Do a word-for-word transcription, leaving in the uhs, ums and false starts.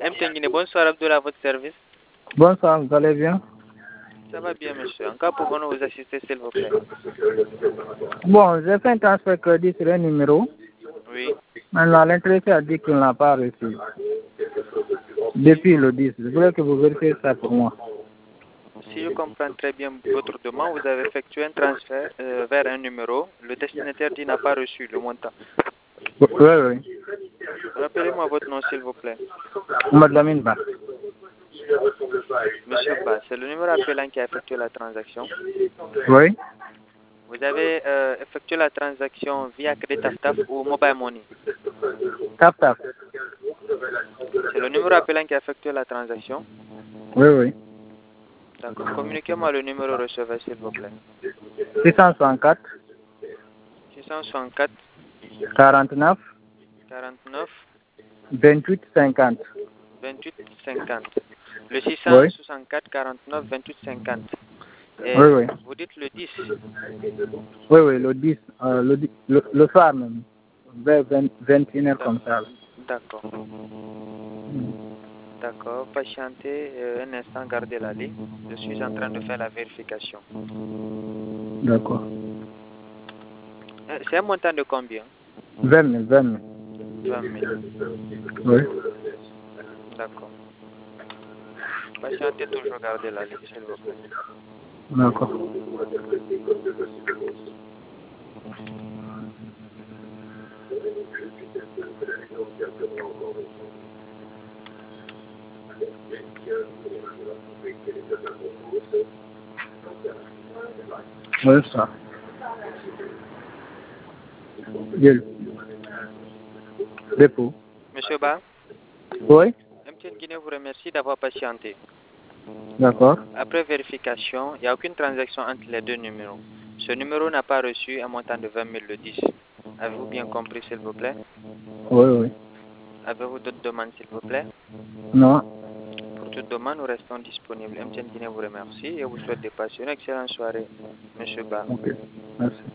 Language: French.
M T N Guinée, bonsoir Abdoul, à votre service. Bonsoir, vous allez bien? Ça va bien, monsieur. En cas, pouvons-nous vous assister, s'il vous plaît? Bon, j'ai fait un transfert crédit sur un numéro. Oui. Maintenant, l'intéressé a dit qu'il n'a pas reçu. Depuis le dix. Je voulais que vous vérifiez ça pour moi. Si je comprends très bien votre demande, vous avez effectué un transfert euh, vers un numéro. Le destinataire dit n'a pas reçu le montant. Oui, oui. Rappelez-moi votre nom, s'il vous plaît. Madame Ba. Monsieur Ba, c'est le numéro appelant qui a effectué la transaction. Oui. Vous avez euh, effectué la transaction via Credit Taf ou Mobile Money. Tap, tap. C'est le numéro appelant qui a effectué la transaction. Oui, oui. D'accord. Communiquez-moi le numéro receveur, s'il vous plaît. six cent soixante-quatre. six cent soixante-quatre, quarante-neuf. quarante-neuf, vingt-huit cinquante. vingt-huit cinquante. Le six cent Oui. soixante-quatre, quarante-neuf, vingt-huit cinquante. Et Oui, oui. vous dites le dix. Oui, oui, le dix. Euh, le, dix- le, le soir même. Vers vingt, vingt et une heures comme ça. D'accord. D'accord. Patientez euh, un instant, gardez la ligne. Je suis en train de faire la vérification. D'accord. Euh, C'est un montant de combien? vingt mille, vingt mille. vingt mille. Oui. D'accord. Patientez toujours, gardez la ligne, s'il vous plaît. D'accord. Oui, ça. Bien. Dépôt. Monsieur Ba, Oui. M T N Guinée vous remercie d'avoir patienté. D'accord. Après vérification, il n'y a aucune transaction entre les deux numéros. Ce numéro n'a pas reçu un montant de vingt mille le dix. Avez-vous bien compris, s'il vous plaît? Oui, oui. Avez-vous d'autres demandes, s'il vous plaît? Non. Pour toute demande, nous restons disponibles. M T N Guinée vous remercie et vous souhaite de passer une excellente soirée, Monsieur Ba. Ok. Merci.